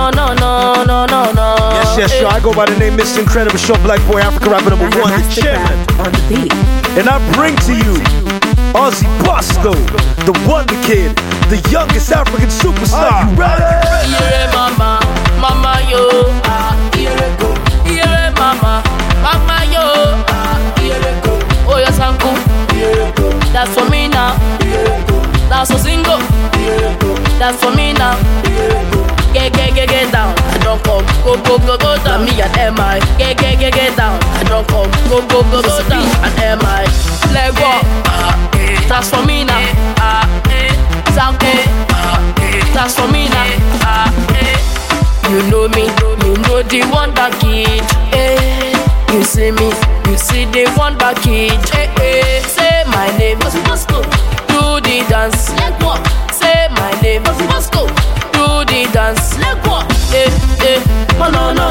Yes, sure. I go by the name Mr. Incredible, short black boy, Africa rapper #1, the chairman. On the beat. And I bring to you Ozzy Bosco, the Wonder Kid, the youngest African superstar. Are you ready? Yeah, mama, mama yo. Yeah, mama, mama yo. Oh, yes, uncle. That's for me now. That's a single. That's for me now. Get down. I don't come. Go down. Me and MI. Get down. I don't come. Go down. And MI. Let go. That's for me now. Zanko. That's for me now. You know me. You know the Wonder Kid. You see me. You see the Wonder Kid. Say my name. Do the dance. Say my name. Do the dance. Oh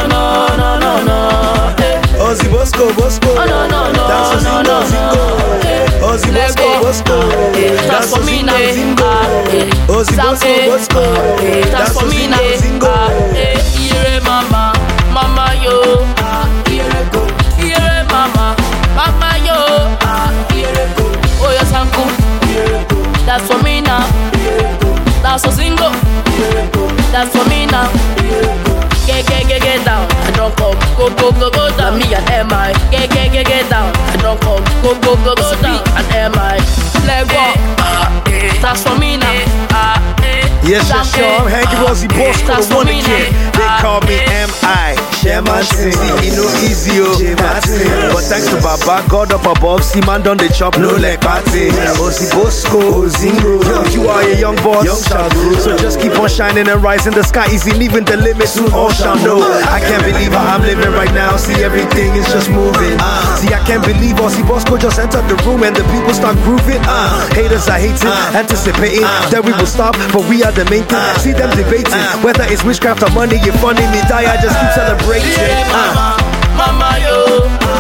no. Ozzy Bosco. Oh no. That's a zingo. Ozzy Bosco. That's for me now. Ozzy Bosco. That's for me now. Here mama yo. Here mama yo. Oh yes uncle. That's for me now. That's a single. That's for me now. Get down. I don't come. Go down. Me and MI. Get down. I don't come. Go down. And MI. Let go. That's for me now. Yes, sure. I'm Hanky Rosie Bosco, the Wonder Kid. They call me M.I. Shematin. You know easy, but thanks to Baba, God up above, see man done the chop, no like party. Ozzy Bosco, Zingo. You are a young boss, so just keep on shining and rising. The sky isn't even the limit, soon all shall know. I can't believe how I'm living right now. See, everything is just moving. See, I can't believe Ozzy Bosco just entered the room and the people start grooving. Haters are hating, anticipating that we will stop, but we are the main thing. See them debating whether it's witchcraft or money. If funny me die, I just keep celebrating. Mama yo.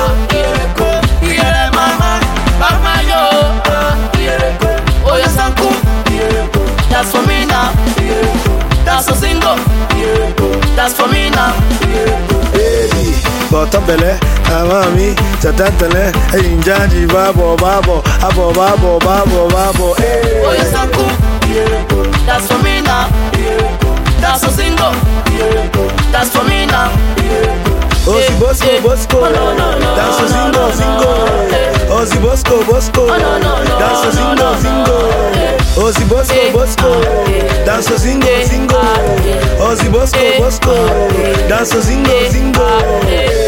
Yeah, mama yo. Oh yes, uncle. That's for me now. That's a single. That's for me now. Baby, bottom-belly, amami, tatantele, injaji, babo. Oh yes, uncle. That's for me now. That's a single. That's for me now. Ozzy Bosco. That's a zingo. Ozzy Bosco. That's a zingo. Ozzy Bosco. That's a zingo. Ozzy Bosco. That's a zingo.